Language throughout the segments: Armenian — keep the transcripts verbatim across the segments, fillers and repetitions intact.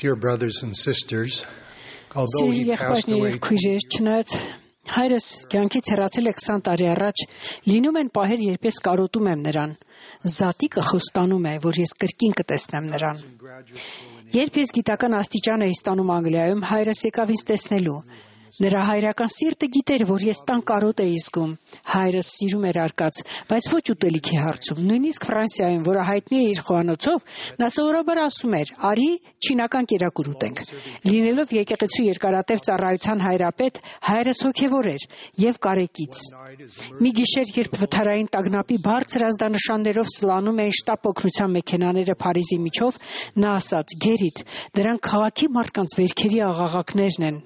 Dear brothers and sisters, although Սիրելի he passed եղբայրներ away եւ քույրեր, չնայած հայրս կյանքից հեռացել է քսան տարի առաջ, լինում են պահեր, երբ ես կարոտում եմ նրան։ Զատիկը խոստանում է, որ ես կրկին կտեսնեմ նրան։ Երբ ես գիտական աստիճան էի ստանում Անգլիայում, հայրս եկավ ինձ տեսնելու։ Նրա հայրական սիրտը գիտեր, որ ես տան կարոտ էի զգում։ Հայրս սիրում էր արկած, բայց ոչ ուտելիքի հարցում։ Նույնիսկ Ֆրանսիայում, որը հայտնի է իր խոհանոցով, նա սովորաբար ասում էր. «Արի, չինական կերակուր ուտենք»։ Լինելով եկեղեցու երկարատև ծառայության հայրապետ, հայրս հոգևոր էր եւ կարեկից։ Մի գիշեր, երբ վթարային տագնապի բարձր ազդանշաններով սլանում էին շտապ օգնության մեքենաները Փարիզի միջով, նա ասաց. «Գերիտ, դրանք քաղաքի մարդկանց վերքերի աղաղակներն են»։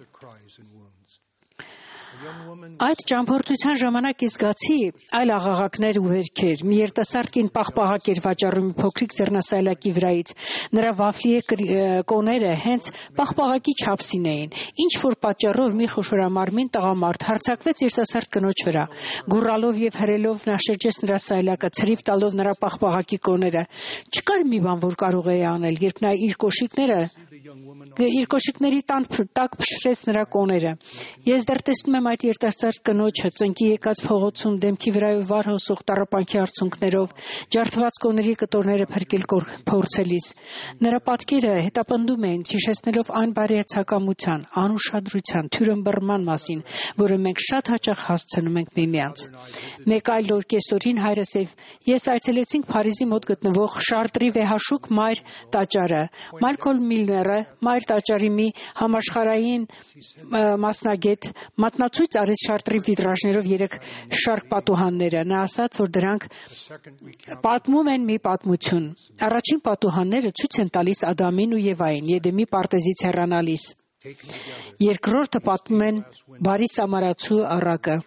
Այդ ճամփորդության ժամանակ ես զգացի այլ աղաղակներ ու վերքեր։ Մի երիտասարդ կին պաղպաղակ էր վաճառում մի փոքրիկ ձեռնասայլակի վրայից։ Նրա վաֆլիե կոները հենց պաղպաղակի չափսին էին։ Ինչ որ պատճառով մի խոշորամարմին տղամարդ հարձակվեց երիտասարդ կնոջ վրա։ Գուռալով եւ հրելով նա շրջեց նրա սայլակը, ցրիվ տալով նրա պաղպաղակի կոները։ Չկար մի բան, որ կարող էի անել, երբ նա իր կոշիկները իր կոշիկների տակ փշրեց նրա կոները։ Ես դեռ տեսնում եմ այդ երիտասարդ կնոջը ծնկի եկած փողոցում դեմքի վրայով վար հոսող տառապանքի արցունքներով, ջարդված կոների կտորները փրկել փորձելիս։ Նրա պատկերը հետապնդում էին, հիշեցնելով այն բարեացակամության, անուշադրության, թյուրըմբռնման մասին, որը մենք շատ հաճախ հասցնում ենք միմյանց։ Մեկ այլ օր կեսօրին հայրս եւ ես այցելեցինք Փարիզի մոտ գտնվող Շարտրի վեհաշուկ մայր տաճարը։ Մալքոմ Միլները, մայր տաճարի մի համաշխարհային մասնագետ, մատնացույց արեց Շարտրի վիտրաժներով երեք շարք պատուհանները։ Նա ասաց, որ դրանք պատմում են մի պատմություն։ Առաջին պատուհանները ցույց են տալիս Ադամին ու Եվային Եդեմի պարտեզից հեռանալիս։ Երկրորդը պատմում են բարի սամարացու առակը։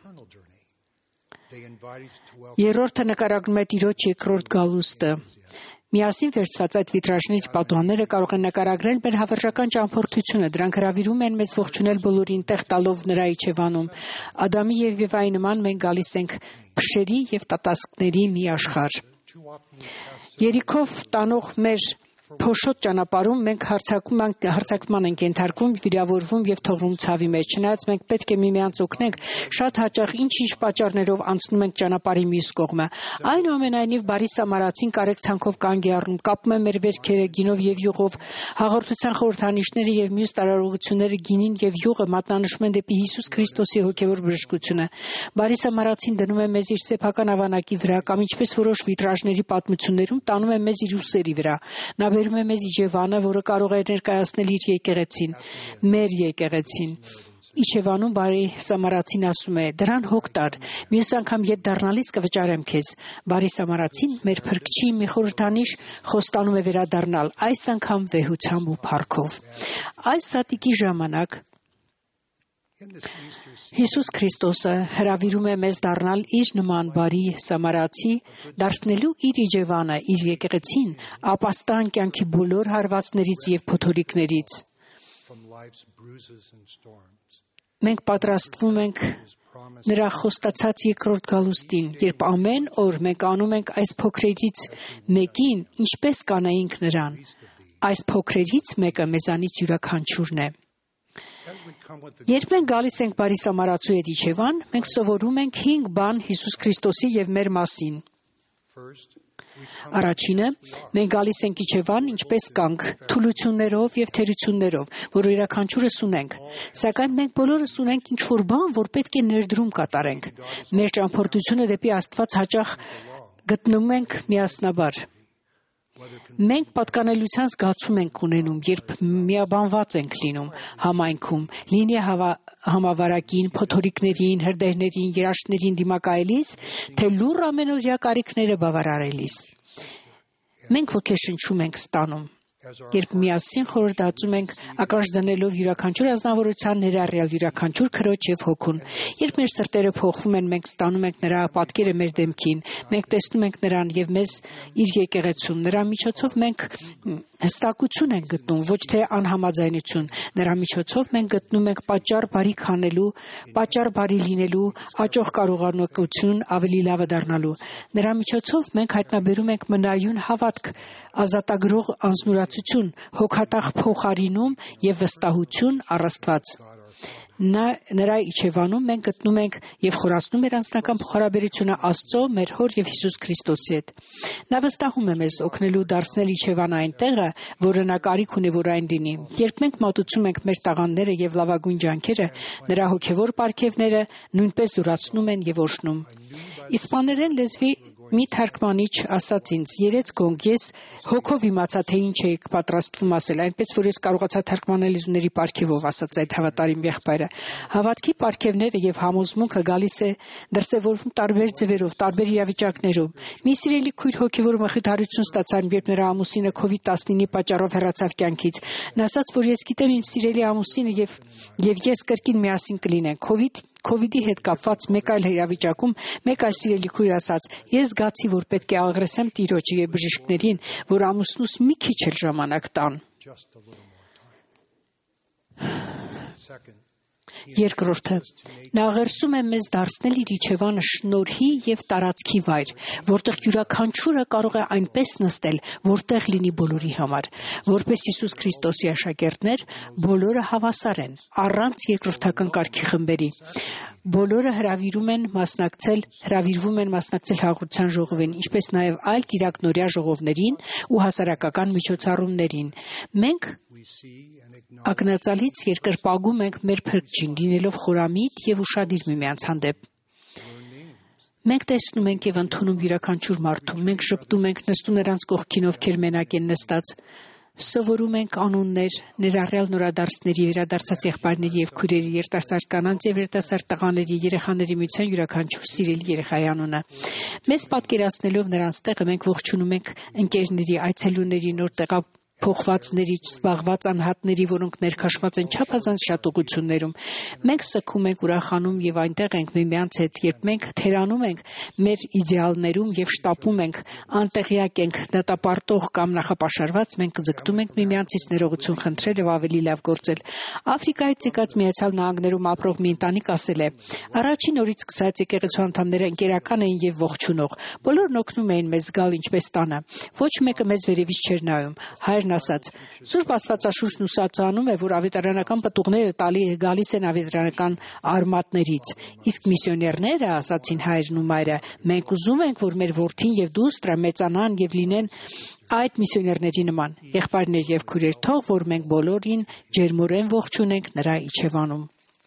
Երրորդը նկարագրում է Տիրոջ երկրորդ գալուստը։ Միասին վերցված այդ վիտրաժների պատուհանները կարող են նկարագրել մեր հավերժական ճամփորդությունը։ Դրանք հրավիրում են մեզ ողջունել բոլորին, տեղ տալով նրա իջևանում։ Ադամի եւ Եվայի նման մենք գալիս ենք փշերի եւ տատասկների մի աշխարհ։ Երիքով տանող մեր փոշոտ ճանապարհում մենք հարձակման ենք ենթարկվում, վիրավորվում եւ թողնում ցավի մեջ։ Չնայած մենք պետք է միմյանց օգնենք, շատ հաճախ ինչ-ինչ պատճառներով անցնում ենք ճանապարհի մյուս կողմը։ Այնուամենայնիվ բարի սամարացին կարեկցանքով կանգ է առնում, կապում է մեր վերքերը գինով եւ յուղով, հաղորդության խորհրդանիշները եւ մյուս տարարողությունները գինին եւ յուղը մատնանշում են դեպի Հիսուս Քրիստոսի հոգեվոր բժշկությունը։ Բարի սամարացին դնում է մեզ իր սեփական ավանակի վրա կամ ինչպես որոշ վիտրաժների պատմություններում տանում է մեզ իր ուսերի վրա։ Նա բերում է մեզ իջևանը, որը կարող է ներկայացնել իր եկեղեցին, մեր եկեղեցին։ Իջևանում բարի սամարացին ասում է. «Դրան հոգ տար, մյուս անգամ ետ դառնալիս կվճարեմ քեզ»։ Բարի սամարացին մեր փրկչի մի խորհրդանիշ խոստանում է վերադառնալ, այս անգամ վեհությամբ ու փառքով։ Այս զատիկի ժամանակ Հիսուս Քրիստոսը հրավիրում է մեզ դառնալ իր նման բարի սամարացի, դարձնելու իր իջևանը, իր եկեղեցին, ապաստան կյանքի բոլոր հարվածներից եւ փոթորիկներից։ Մենք պատրաստվում ենք նրա խոստացած երկրորդ գալուստին, երբ ամեն օր մենք անում ենք այս փոքրերից մեկին, ինչպես կանեինք նրան։ Այս փոքրերից մեկը մեզանից յուրաքանչյուրն է։ Երբ մենք գալիս ենք բարի սամարացու հետ իջևան, մենք սովորում ենք հինգ բան Հիսուս Քրիստոսի եւ մեր մասին։ Առաջինը, մենք գալիս ենք իջևան ինչպես կանք, թուլություններով եւ թերություններով, որ յուրաքանչյուրս ունենք։ Սակայն մենք բոլորս ունենք ինչ-որ բան, որ պետք է ներդրում կատարենք։ Մեր ճամփորդությունը դեպի Աստված հաճախ գտնում ենք միասնաբար։ Մենք պատկանելիության զգացում ենք ունենում, երբ միաբանված ենք լինում համայնքում, լինի համավարակին, փոթորիկներին, հրդեհներին, երաշտներին դիմակայելիս, թե լուռ ամենօրյա կարիքները բավարարելիս։ Մենք ոգեշնչում ենք ստանում, երբ միասին խորհրդածում ենք ականջ դնելով յուրաքանչյուր ազնվորության ներառյալ յուրաքանչյուր քրոջ եւ հոգուն։ Երբ մեր սրտերը փոխվում են, մենք ստանում ենք նրա պատկերը մեր դեմքին, մենք տեսնում ենք նրան եւ մեզ իր եկեղեցում։ Նրա միջոցով մենք հստակություն ենք գտնում, ոչ թե անհամաձայնություն։ Նրա միջոցով մենք գտնում ենք պատճառ բարի քանելու, պատճառ բարի լինելու, աճող կարողունակություն, ավելի լավը դառնալու։ Նրա միջոցով մենք հայտնաբերում ենք մնայուն հավատք, ազատագրող անձնուրացություն, հոգատախ փոխարինում եւ վստահություն առ Աստված։ Նա, նրա իջևանում մենք գտնում ենք եւ խորացնում մեր անձնական փոխհարաբերությունը Աստծո, մեր Հոր եւ Հիսուս Քրիստոսի հետ։ Նա վստահում է մեզ օգնելու դարձնել իջևան այն տեղը, որը նա կարիք ունի, որ այն լինի։ Երբ մենք մատուցում ենք մեր տաղանդները եւ լավագույն ջանքերը, նրա հոգեվոր պարգևները նույնպես զորացնում են եւ օրհնում։ Իսպաներեն լեզվի մի թարգմանիչ ասաց ինձ. «Երեց գոնք, ես հոգով իմացա, թե ինչ եք պատրաստվում ասել, այնպես որ ես կարողացա թարգմանել լեզուների պարգևով», ասաց այդ հավատարիմ եղբայրը։ Հավատքի պարգևները եւ համոզմունքը գալիս է դրսևորվում տարբեր ձևերով, տարբեր իրավիճակներում։ Մի սիրելի քույր հոգեվոր մխիթարություն ստացավ, երբ նրա ամուսինը քովիդ տասնինի պատճառով հեռացավ կյանքից։ Նա ասաց, որ ես գիտեմ իմ սիրելի ամուսինը եւ եւ ես կրկին միասին կլինենք։ Քովիդ Քովիդի հետ կապված մեկ այլ իրավիճակում մեկ այլ սիրելի քույր ասաց. «Ես զգացի, որ պետք է աղրեսեմ Տիրոջը եւ բժիշկներին, որ ամուսնուս մի քիչ էլ ժամանակ տան»։ Երկրորդը, նա աղերսում է մեզ դարձնել իր իջևանը շնորհի եւ տարածքի վայր, որտեղ յուրաքանչյուրը կարող է այնպես նստել, որտեղ լինի բոլորի համար։ Որպես Հիսուս Քրիստոսի աշակերտներ, բոլորը հավասար են, առանց երկրորդական կարգի խմբերի։ Բոլորը հրավիրում են մասնակցել, հրավիրվում են մասնակցել հաղորդության ժողովին, ինչպես նաև այլ կիրակնօրյա ժողովներին ու հասարակական միջոցառումներին։ Մենք ակնածալից երկրպագում ենք մեր փրկչին, լինելով խորամիտ եւ ուշադիր միմյանց հանդեպ։ Մենք տեսնում ենք եւ ընդունում յուրաքանչյուր մարդու, մենք շփվում ենք, նստում նրանց կողքին, ովքեր մենակ են նստած։ Սովորում ենք անուններ, ներառյալ նորադարձների, վերադարձած եղբայրների եւ քույրերի, երիտասարդ կանանց եւ երիտասարդ տղաների, երեխաների միության յուրաքանչյուր սիրելի երեխայի անունը։ Մեզ պատկերացնելով նրանց տեղը մենք ողջունում ենք ընկերների, այցելուների, նոր տեղա փոխվածների, զբաղված անհատների, որոնք ներքաշված են չափազանց շատ ուղղություններում։ Մենք սգում ենք, ուրախանում եւ այնտեղ ենք միմյանց հետ, երբ մենք թերանում ենք մեր իդեալներում եւ շտապում ենք, անտեղյակ ենք, դատապարտող կամ նախապաշարված, մենք ձգտում ենք միմյանցից ներողություն խնդրել եւ ավելի լավ գործել։ Աֆրիկայից եկած Միացյալ Նահանգներում ապրող մի ընտանիք ասել է. «Առաջին օրից սկսած եկեղեցու անդամները ընկերական էին եւ ողջունող։ Բոլորն օգնում էին մեզ զգալ ինչպես տանը։ Ոչ մեկը մեզ վերևից չէր նայում»։ Հայրն ասաց. «Սուրբ Աստվածաշունչն ուսուցանում է, որ ավետարանական պտուղները տալի գալիս են ավետարանական արմատներից, իսկ միսիոներները, ասացին հայրն ու մայրը, մենք ուզում ենք, որ մեր որդին եւ դուստրը մեծանան եւ լինեն այդ միսիոներների նման։ Եղբայրներ եւ քույրեր, թող որ մենք բոլորին ջերմորեն ողջունենք նրա իջևանում»։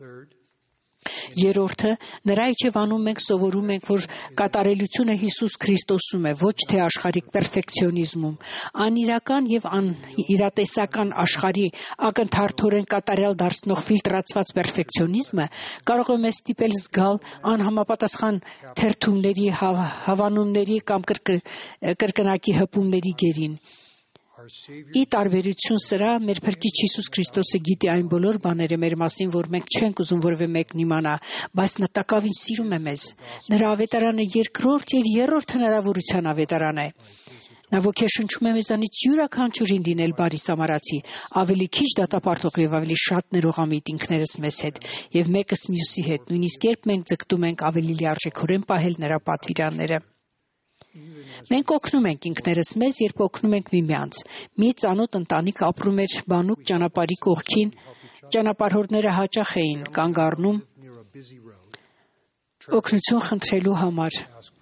Երրորդը, նրա իջևանում մենք սովորում ենք, որ կատարելությունը Հիսուս Քրիստոսում է, ոչ թե աշխարհիկ պերֆեկցիոնիզմում։ Անիրական եւ անիրատեսական աշխարհի ակնթարթորեն կատարյալ դարձնող ֆիլտրացված պերֆեկցիոնիզմը կարող է մեզ ստիպել զգալ անհամապատասխան թերթումների, հավանումների կամ կրկնակի հպումների գերին։ Ի տարբերություն սրա, մեր Փրկիչ Հիսուս Քրիստոսը գիտի այն բոլոր բաները մեր մասին, որ մենք չենք ուզում որևէ մեկն իմանա, բայց նա տակավին սիրում է մեզ։ Նրա ավետարանը երկրորդ եւ երրորդ հնարավորության ավետարան է։ Նա ոգեշնչում է մեզանից յուրաքանչյուրին լինել բարի սամարացի, ավելի քիչ դատապարտող եւ ավելի շատ ներողամիտ ինքներս մեզ հետ եւ մեկս մյուսի հետ, նույնիսկ երբ մենք ձգտում ենք ավելի լիարժեքորեն պահել նրա պատվիրանները։ Մենք օգնում ենք ինքներս մեզ, երբ օգնում ենք միմյանց։ Մի ծանոթ ընտանիք ապրում էր բանուկ ճանապարհի կողքին, ճանապարհորդները հաճախ էին կանգ առնում օգնություն խնդրելու համար։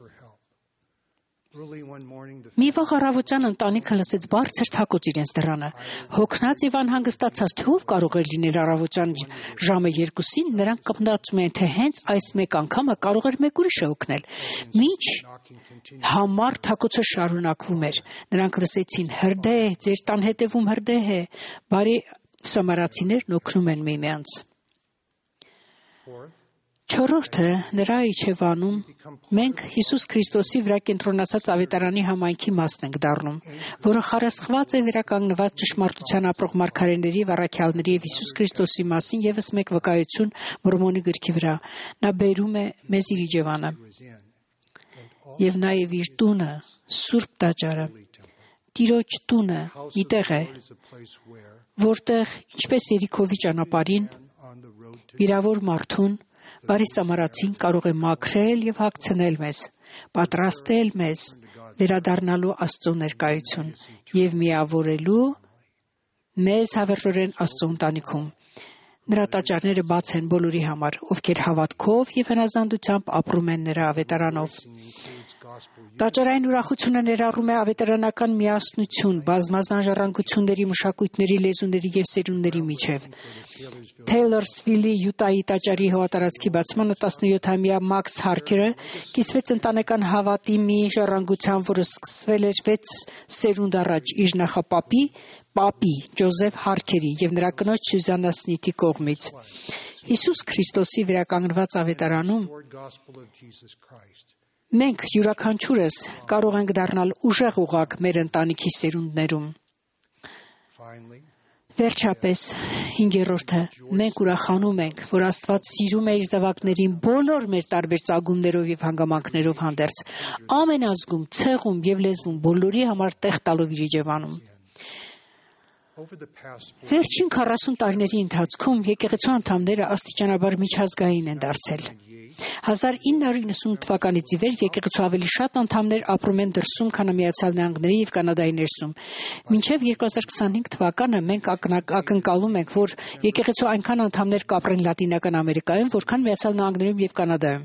Մի վաղ առավոտյան ընտանիքը լսեց բարձր թակոց իրենց դռանը։ Հոգնած եւ անհանգստացած, թե ով կարող էր լինել առավոտյան ժամը երկուսին, նրանք կմտածում էին, թե հենց այս մեկ անգամը կարող էր մեկ ուրիշը օգնել։ Մինչ համառ թակոցը շարունակվում էր, նրանք լսեցին. «Հրդե, ձեր տան հետևում հրդեհ է»։ Բարի սամարացիներն օգնում են միմյանց։ Չորրորդը, նրա իջևանում մենք Հիսուս Քրիստոսի վրա կենտրոնացած ավետարանի համայնքի մասն ենք դառնում, որը խարսխված է վերականգնված ճշմարտության ապրող մարգարեների, առաքյալների եւ Հիսուս Քրիստոսի մասին եւս մեկ վկայություն Մորմոնի գրքի վրա։ Նա բերում է մեզ իր իջևանը եւ նաեւ իր տունը, Սուրբ տաճարը։ Տիրոջ տունը մի տեղ է, որտեղ ինչպես Երիքովի ճանապարհին վիրավոր մարդուն բարի սամարացին կարող է մաքրել եւ հագցնել մեզ, պատրաստել մեզ վերադառնալու Աստծո ներկայություն եւ միավորելու մեզ հավերժորեն Աստծո ընտանիքում։ Նրա տաճարները բաց են բոլորի համար, ովքեր հավատքով եւ հնազանդությամբ ապրում են նրա ավետարանով։ Տաճարային ուրախությունը ներառում է ավետարանական միասնություն, բազմազան ժառանգությունների, մշակույթների, լեզուների եւ սերունդների միջև։ Թեյլորսվիլի Յուտայի տաճարի հողատարածքի բացմանը տասնյոթամյա Մաքս Հարքերը կիսվեց ընտանեկան հավատի մի ժառանգության, որը սկսվել էր վեց սերունդ առաջ իր նախապապի Պապի Ջոզեֆ Հարքերի եւ նրա կնոջ Սյուզաննա Սնիթի կողմից։ Հիսուս Քրիստոսի վերականգնված ավետարանում մենք յուրաքանչյուրս կարող ենք դառնալ ուժեղ ուղակ մեր ընտանիքի սերունդներում։ Վերջապես, հինգերորդը, մենք ուրախանում ենք, որ Աստված սիրում է իր զավակներին բոլոր մեր տարբեր ծագումներով եւ հանգամանքներով հանդերձ, ամեն ազգում, ցեղում եւ լեզվում բոլորի համար տեղ տալով իր իջևանում։ Վերջին քառասուն տարիների ընթացքում եկեղեցու անդամները աստիճանաբար միջազգային են դարձել։ հազար ինը հարյուր իննսուն թվականից ի վեր եկեղեցու ավելի շատ անդամներ ապրում են դրսում, քան Միացյալ Նահանգների եւ Կանադայի ներսում։ Մինչեւ երկու հազար քսանհինգ թվականը մենք ակնկալում ենք, որ եկեղեցու այնքան անդամներ կապրեն Լատինական Ամերիկայում, որքան Միացյալ Նահանգներում եւ Կանադայում։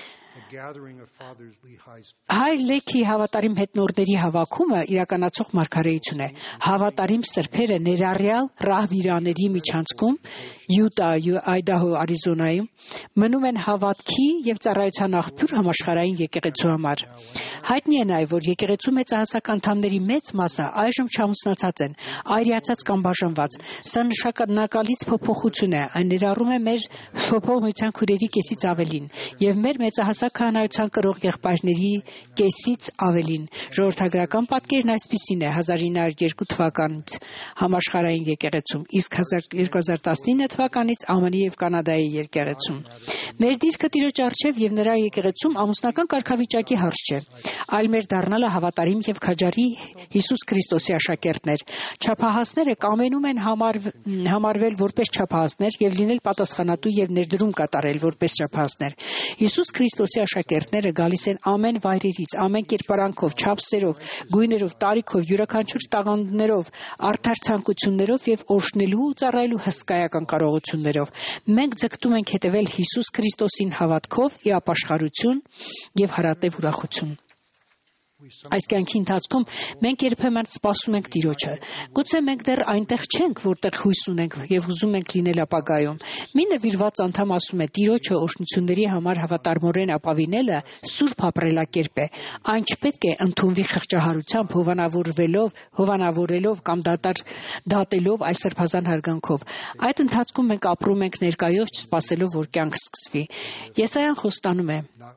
Հայր Լեքի հավատարիմ հետնորդների հավաքումը իրականացող մարգարեություն է։ Հավատարիմ սրբերը ներառյալ ռահվիրաների միջանցքում Յուտա, Այդահո, Արիզոնայում մնում են հավատքի եւ ծառայության աղբյուր համաշխարհային եկեղեցու համար։ Հայտնի է նաեւ, որ եկեղեցու մեծահասակ անդամների մեծ մասը այժմ չամուսնացած են, այրիացած կամ բաժանված։ Սա նշանակալից փոփոխություն է, այն ներառում է մեր փոփոխության քուրերի կեսից ավելին եւ մեր մեծահասակ քահանայության կրող եղբայրների կեսից ավելին։ Ժողովրդագրական պատկերն այսպիսին է հազար ինը հարյուր երկու թվականից համաշխարհային եկեղեցում, իսկ երկու հազար տասնինը թվականից ԱՄՆ-ի եւ Կանադայի եկեղեցում։ Մեր դիրքը Տիրոջ առջև եւ նրա եկեղեցում ամուսնական կարգավիճակի հարց չէ, այլ մեր դառնալը հավատարիմ եւ քաջարի Հիսուս Քրիստոսի աշակերտներ։ Չափահասները կամենում են համար, համարվել որպես չափահասներ եւ լինել պատասխանատու եւ ներդրում կատարել որպես չափահասներ։ Հիսուս Քրիստոսի աշակերտները գալիս են ամեն վայրերից, ամեն կերպարանքով, չափսերով, գույներով, տարիքով, յուրաքանչյուր տաղանդներով, արդար ցանկություններով եւ օրհնելու ու ծառայելու հսկայական կարողություններով։ Մենք ձգտում ենք հետևել Հիսուս Քրիստոսին հավատքով, ի ապաշխարություն եւ հարատև ուրախություն։ Այս կյանքի ընթացքում մենք երբեմն սպասում ենք Տիրոջը։ Գուցե մենք դեռ այնտեղ չենք, որտեղ հույս ունենք եւ ուզում ենք լինել ապագայում։ Մի նվիրված անդամ ասում է. Տիրոջը օրհնությունների համար հավատարմորեն ապավինելը սուրբ ապրելակերպ է։ Այն չպետք է ընդունվի խղճահարությամբ, հովանավորվելով, հովանավորելով կամ դատար դատելով այս սրբազան հարգանքով։ Այդ ընթացքում մենք ապրում ենք ներկայով, չսպասելով, որ կյանք սկսվի։ Եսայան խոստանում է.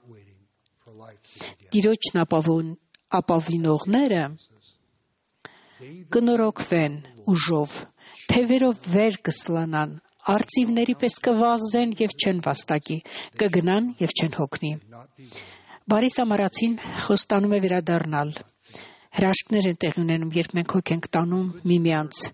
Տիրոջն ապավոն ապավինողները կնորոգվեն ուժով, թևերով վեր կսլանան, արծիվների պես կվազեն եւ չեն վաստակի, կգնան եւ չեն հոգնի։ Բարի սամարացին խոստանում է վերադառնալ։ Հրաշքներ են տեղի ունենում, երբ մենք հոգ ենք տանում միմյանց։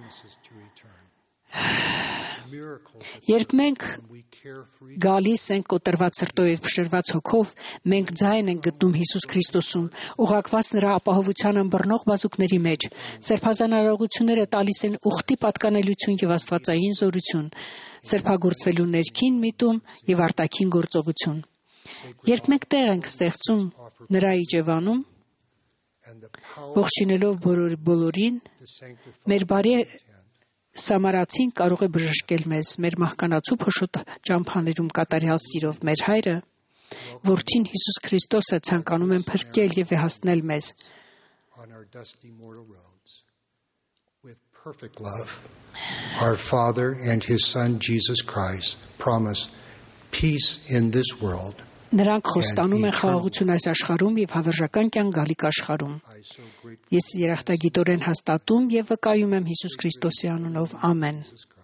Երբ մենք գալիս ենք կոտրված սրտով եւ փշրված հոգով, մենք ձայն ենք գտնում Հիսուս Քրիստոսում, ուղղակված նրա ապահովության ըմբռնող բազուկների մեջ։ Սրբազան արարողությունները տալիս են ուխտի պատկանելություն եւ աստվածային զորություն, սրբագործվելու ներքին միտում եւ արտաքին գործողություն։ Երբ մենք տեղ ենք ստեղծում նրա իջևանում, ողջունելով բոլորին, մեր բարի Սամարացին կարող է բժշկել մեզ մեր մահկանացու փոշոտ ճամփաներում կատարյալ սիրով մեր հայրը, Որդին Հիսուս Քրիստոսը ցանկանում են փրկել եւ վեհացնել մեզ։ Our Father and His Son Jesus Christ promise peace in this world. Նրանք խոստանում են խաղաղություն այս աշխարհում եւ հավերժական կյանք գալիք աշխարհում։ Ես երախտագիտորեն հաստատում եւ վկայում եմ Հիսուս Քրիստոսի անունով։ Ամեն։